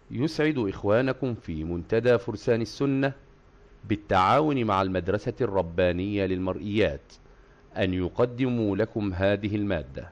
يسعد إخوانكم في منتدى فرسان السنة بالتعاون مع المدرسة الربانية للمرئيات أن يقدموا لكم هذه المادة.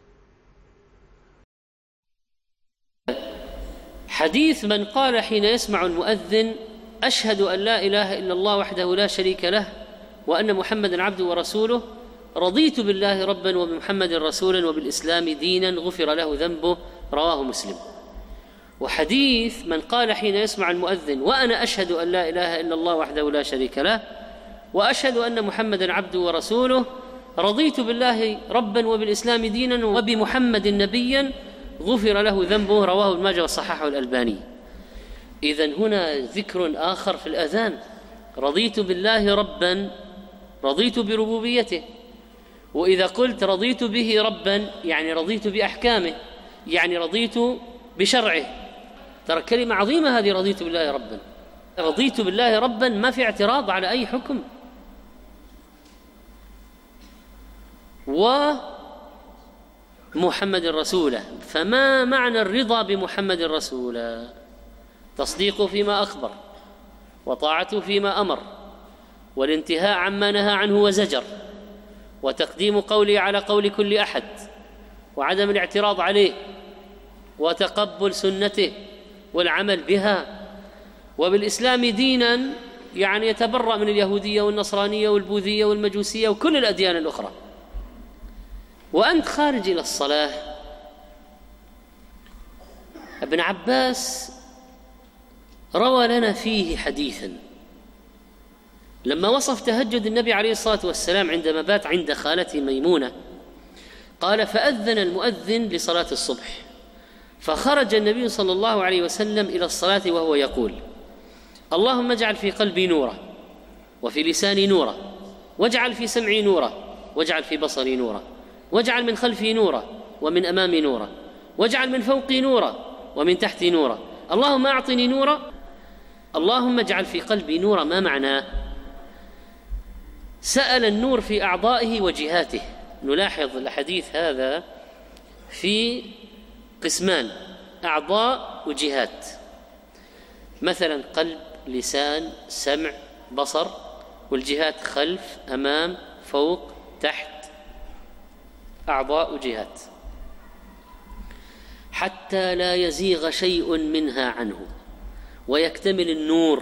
حديث من قال حين يسمع المؤذن: أشهد أن لا إله إلا الله وحده لا شريك له وأن محمدًا عبده ورسوله، رضيت بالله ربًا وبمحمد رسولًا وبالإسلام دينًا، غفر له ذنبه، رواه مسلم. وحديث من قال حين يسمع المؤذن: وأنا أشهد أن لا إله إلا الله وحده لا شريك له وأشهد أن محمدًا عبده ورسوله، رضيت بالله ربًا وبالإسلام دينًا وبمحمد نبيًا، غفر له ذنبه، رواه ابن ماجه وصححه الألباني. إذن هنا ذكر آخر في الأذان: رضيت بالله ربًا، رضيت بربوبيته. وإذا قلت رضيت به ربًا يعني رضيت بأحكامه، يعني رضيت بشرعه. ترى كلمة عظيمة هذه، رضيت بالله ربًا. رضيت بالله ربًا ما في اعتراض على أي حكم. ومحمد رسوله، فما معنى الرضا بمحمد رسوله؟ تصديقه فيما أخبر، وطاعته فيما أمر، والانتهاء عما نهى عنه وزجر، وتقديم قوله على قول كل أحد، وعدم الاعتراض عليه، وتقبل سنته والعمل بها. وبالإسلام ديناً يعني يتبرأ من اليهودية والنصرانية والبوذية والمجوسية وكل الأديان الأخرى. وأنت خارج إلى الصلاة. ابن عباس روى لنا فيه حديثاً لما وصف تهجد النبي عليه الصلاة والسلام عندما بات عند خالته ميمونة، قال: فأذن المؤذن لصلاة الصبح، فخرج النبي صلى الله عليه وسلم إلى الصلاة وهو يقول: اللهم اجعل في قلبي نورا، وفي لساني نورا، واجعل في سمعي نورا، واجعل في بصري نورا، واجعل من خلفي نورا، ومن أمامي نورا، واجعل من فوقي نورا، ومن تحتي نورا، اللهم أعطني نورا. اللهم اجعل في قلبي نورا ما معناه؟ سأل النور في أعضائه وجهاته. نلاحظ الحديث هذا في قسمان: أعضاء وجهات، مثلا قلب، لسان، سمع، بصر، والجهات خلف، أمام، فوق، تحت، أعضاء وجهات، حتى لا يزيغ شيء منها عنه ويكتمل النور.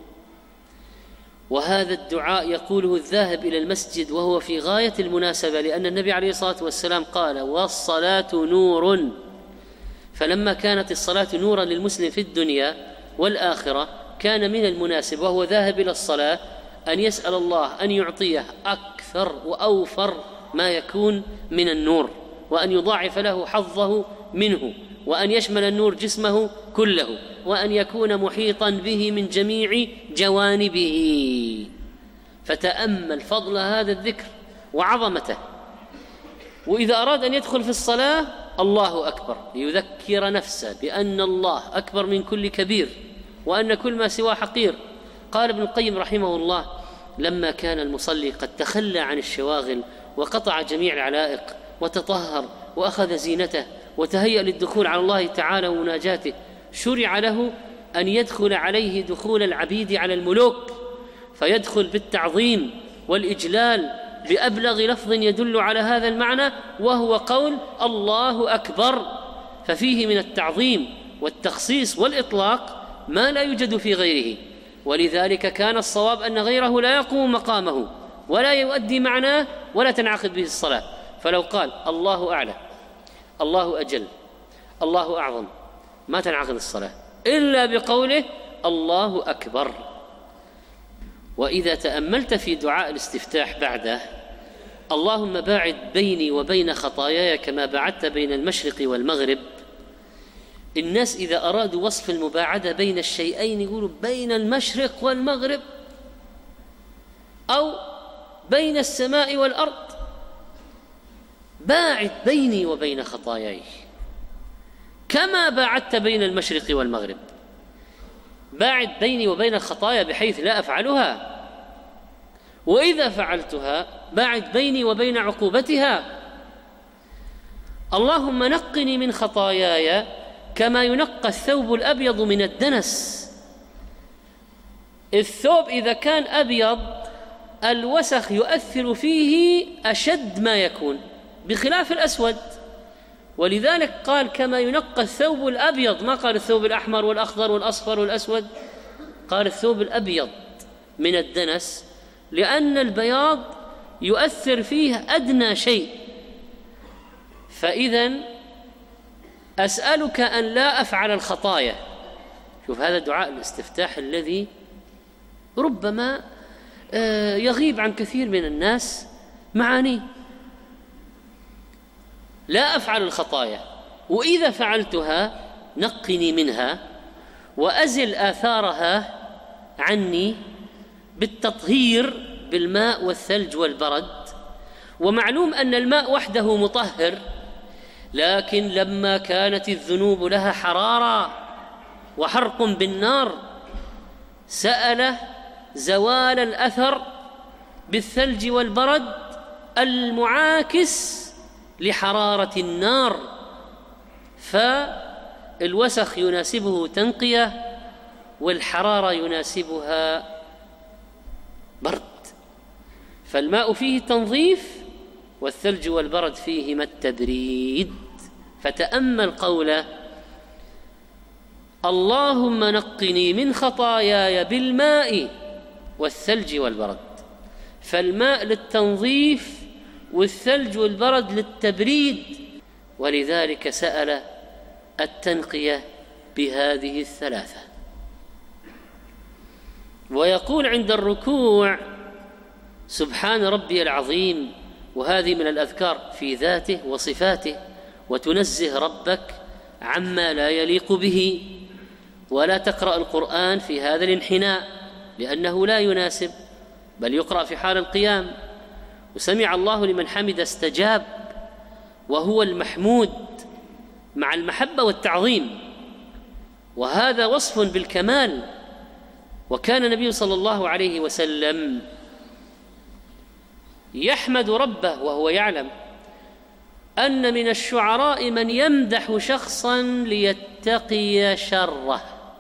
وهذا الدعاء يقوله الذاهب إلى المسجد وهو في غاية المناسبة، لأن النبي عليه الصلاة والسلام قال: والصلاة نور. فلما كانت الصلاة نورا للمسلم في الدنيا والآخرة، كان من المناسب وهو ذاهب إلى الصلاة أن يسأل الله أن يعطيه أكثر وأوفر ما يكون من النور، وأن يضاعف له حظه منه، وأن يشمل النور جسمه كله، وأن يكون محيطا به من جميع جوانبه. فتأمل فضل هذا الذكر وعظمته. وإذا أراد أن يدخل في الصلاة: الله أكبر، ليذكر نفسه بأن الله أكبر من كل كبير، وأن كل ما سواه حقير. قال ابن القيم رحمه الله: لما كان المصلي قد تخلى عن الشواغل وقطع جميع العلائق وتطهر وأخذ زينته وتهيأ للدخول على الله تعالى ومناجاته، شرع له أن يدخل عليه دخول العبيد على الملوك، فيدخل بالتعظيم والإجلال بأبلغ لفظ يدل على هذا المعنى، وهو قول الله أكبر. ففيه من التعظيم والتخصيص والإطلاق ما لا يوجد في غيره. ولذلك كان الصواب أن غيره لا يقوم مقامه ولا يؤدي معناه ولا تنعقد به الصلاة. فلو قال الله أعلى، الله أجل، الله أعظم، ما تنعقد الصلاة إلا بقوله الله أكبر. وإذا تأملت في دعاء الاستفتاح بعده: اللهم باعد بيني وبين خطاياي كما باعدت بين المشرق والمغرب. الناس إذا أرادوا وصف المباعدة بين الشيئين يقولوا بين المشرق والمغرب، أو بين السماء والأرض. باعد بيني وبين خطاياي كما باعدت بين المشرق والمغرب. باعد بيني وبين الخطايا بحيث لا أفعلها، وإذا فعلتها باعد بيني وبين عقوبتها. اللهم نقني من خطاياي كما ينقى الثوب الأبيض من الدنس. الثوب إذا كان أبيض الوسخ يؤثر فيه أشد ما يكون بخلاف الأسود، ولذلك قال كما ينقى الثوب الأبيض، ما قال الثوب الأحمر والأخضر والأصفر والأسود، قال الثوب الأبيض من الدنس، لأن البياض يؤثر فيه أدنى شيء. فإذا أسألك أن لا أفعل الخطايا. شوف هذا دعاء الاستفتاح الذي ربما يغيب عن كثير من الناس معانيه. لا أفعل الخطايا، وإذا فعلتها نقني منها وأزل آثارها عني بالتطهير بالماء والثلج والبرد. ومعلوم أن الماء وحده مطهر، لكن لما كانت الذنوب لها حرارة وحرق بالنار سأل زوال الأثر بالثلج والبرد المعاكس لحرارة النار، فالوسخ يناسبه تنقية والحرارة يناسبها برد. فالماء فيه تنظيف والثلج والبرد فيهما التبريد. فتأمل قوله اللهم نقني من خطاياي بالماء والثلج والبرد، فالماء للتنظيف والثلج والبرد للتبريد، ولذلك سأل التنقية بهذه الثلاثة. ويقول عند الركوع سبحان ربي العظيم، وهذه من الأذكار في ذاته وصفاته، وتنزه ربك عما لا يليق به. ولا تقرأ القرآن في هذا الانحناء لأنه لا يناسب، بل يقرأ في حال القيام. وسمع الله لمن حمد استجاب، وهو المحمود مع المحبة والتعظيم، وهذا وصف بالكمال. وكان النبي صلى الله عليه وسلم يحمد ربه وهو يعلم أن من الشعراء من يمدح شخصا ليتقي شره،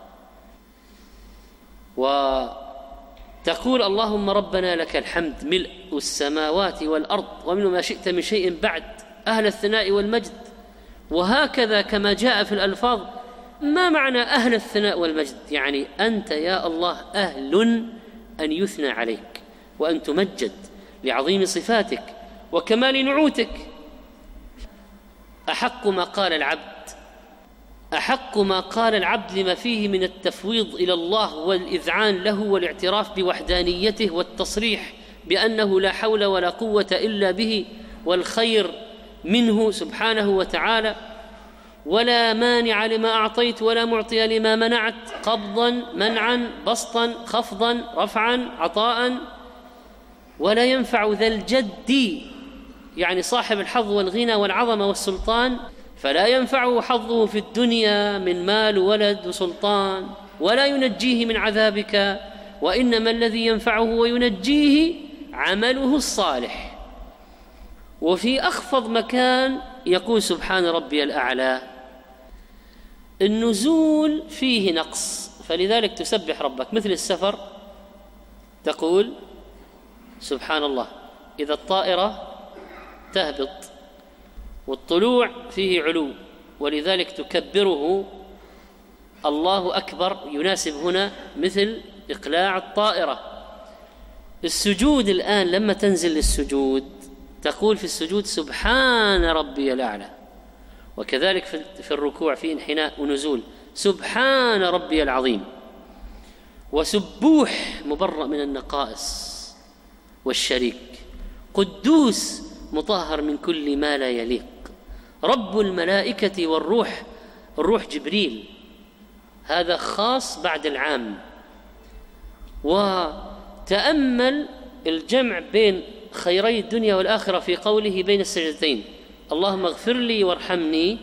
وتقول اللهم ربنا لك الحمد ملء السماوات والأرض ومن ما شئت من شيء بعد أهل الثناء والمجد. وهكذا كما جاء في الألفاظ. ما معنى أهل الثناء والمجد؟ يعني أنت يا الله أهل أن يثنى عليك وأن تمجد لعظيم صفاتك وكمال نعوتك. أحق ما قال العبد لما فيه من التفويض إلى الله والإذعان له والاعتراف بوحدانيته والتصريح بأنه لا حول ولا قوة إلا به، والخير منه سبحانه وتعالى، ولا مانع لما أعطيت ولا معطي لما منعت، قبضا منعا بسطا خفضا رفعا عطاء، ولا ينفع ذا الجد يعني صاحب الحظ والغنى والعظمة والسلطان، فلا ينفعه حظه في الدنيا من مال وولد وسلطان، ولا ينجيه من عذابك، وإنما الذي ينفعه وينجيه عمله الصالح. وفي أخفض مكان يقول سبحان ربي الأعلى. النزول فيه نقص، فلذلك تسبح ربك، مثل السفر تقول سبحان الله إذا الطائرة تهبط، والطلوع فيه علو، ولذلك تكبره الله أكبر، يناسب هنا مثل إقلاع الطائرة. السجود الآن لما تنزل للسجود تقول في السجود سبحان ربي الأعلى، وكذلك في الركوع في انحناء ونزول سبحان ربي العظيم. وسبوح مبرأ من النقائص والشريك، قدوس مطهر من كل ما لا يليق، رب الملائكة والروح، الروح جبريل، هذا خاص بعد العام. وتأمل الجمع بين خيري الدنيا والآخرة في قوله بين السجدتين اللهم اغفر لي وارحمني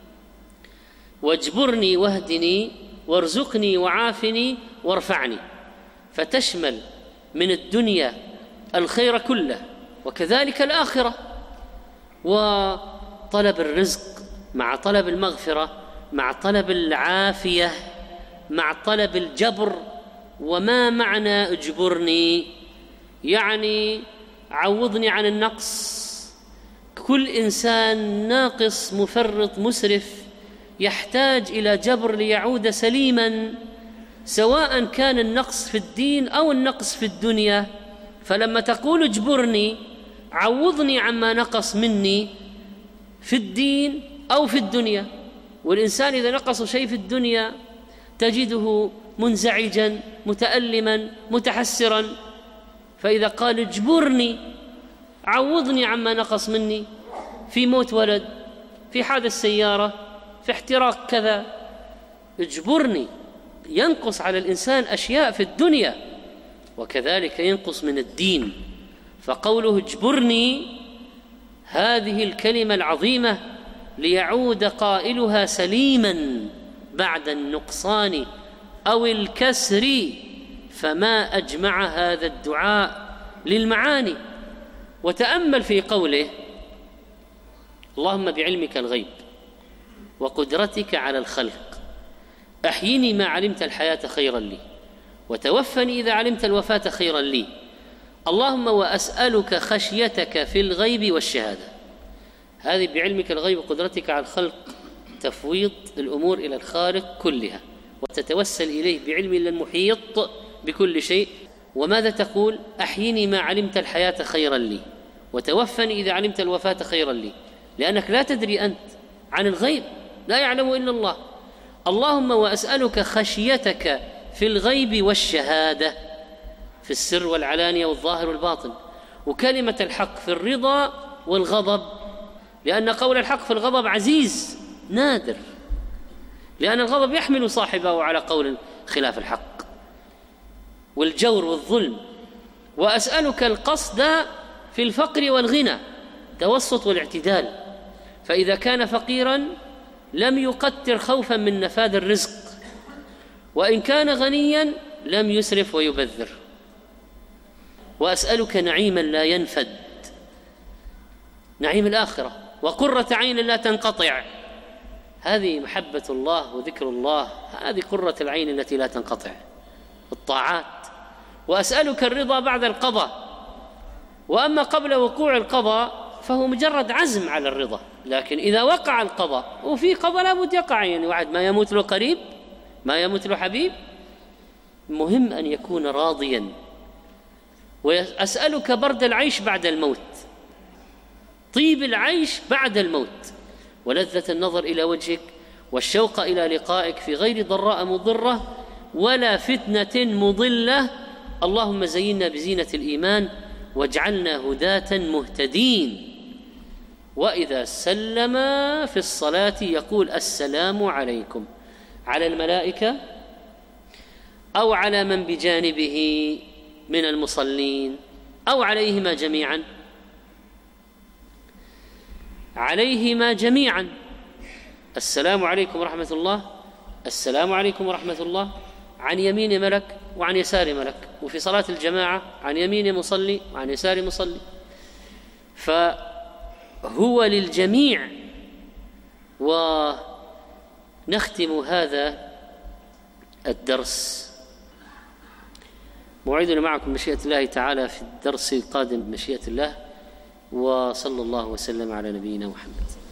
واجبرني واهدني وارزقني وعافني وارفعني، فتشمل من الدنيا الخير كله وكذلك الآخرة، وطلب الرزق مع طلب المغفرة مع طلب العافية، مع طلب الجبر. وما معنى اجبرني؟ يعني عوضني عن النقص. كل إنسان ناقص مفرط مسرف يحتاج إلى جبر ليعود سليما، سواء كان النقص في الدين أو النقص في الدنيا. فلما تقول اجبرني، عوضني عما نقص مني في الدين أو في الدنيا. والإنسان إذا نقص شيء في الدنيا تجده منزعجا متألما متحسرا، فإذا قال اجبرني، عوضني عما نقص مني في موت ولد، في حادث سيارة، في احتراق كذا، اجبرني. ينقص على الإنسان أشياء في الدنيا، وكذلك ينقص من الدين. فقوله اجبرني هذه الكلمة العظيمة ليعود قائلها سليما بعد النقصان أو الكسر، فما أجمع هذا الدعاء للمعاني. وتأمل في قوله: اللهم بعلمك الغيب وقدرتك على الخلق أحيني ما علمت الحياة خيرا لي، وتوفني إذا علمت الوفاة خيرا لي، اللهم وأسألك خشيتك في الغيب والشهادة. هذه بعلمك الغيب وقدرتك على الخلق، تفويض الأمور إلى الخالق كلها، وتتوسل إليه بعلم المحيط بكل شيء. وماذا تقول؟ أحيني ما علمت الحياة خيرا لي، وتوفني إذا علمت الوفاة خيرا لي، لأنك لا تدري أنت عن الغيب، لا يعلم إلا الله. اللهم وأسألك خشيتك في الغيب والشهادة، في السر والعلانية والظاهر والباطن، وكلمة الحق في الرضا والغضب، لأن قول الحق في الغضب عزيز نادر، لأن الغضب يحمل صاحبه على قول خلاف الحق والجور والظلم. وأسألك القصد في الفقر والغنى، توسط والاعتدال، فإذا كان فقيرا لم يقتر خوفا من نفاذ الرزق، وإن كان غنيا لم يسرف ويبذر. وأسألك نعيما لا ينفد، نعيم الآخرة، وقرة عين لا تنقطع. هذه محبة الله وذكر الله، هذه قرة العين التي لا تنقطع، الطاعات. وأسألك الرضا بعد القضاء، وأما قبل وقوع القضاء فهو مجرد عزم على الرضا، لكن إذا وقع القضاء، وفي قضاء لابد يقع، يعني واحد ما يموت له قريب، ما يموت له حبيب، مهم أن يكون راضيا. وأسألك برد العيش بعد الموت، طيب العيش بعد الموت، ولذة النظر إلى وجهك، والشوق إلى لقائك في غير ضراء مضرة ولا فتنة مضلة. اللهم زينا بزينة الإيمان واجعلنا هداة مهتدين. وإذا سلم في الصلاة يقول السلام عليكم على الملائكة أو على من بجانبه من المصلين أو عليهما جميعا، عليهما جميعا. السلام عليكم ورحمة الله، السلام عليكم ورحمة الله، عن يمين ملك وعن يسار ملك، وفي صلاة الجماعة عن يمين مصلي وعن يسار مصلي، فهو للجميع. ونختم هذا الدرس، موعدنا معكم بمشيئة الله تعالى في الدرس القادم بمشيئة الله، وصلى الله وسلم على نبينا محمد.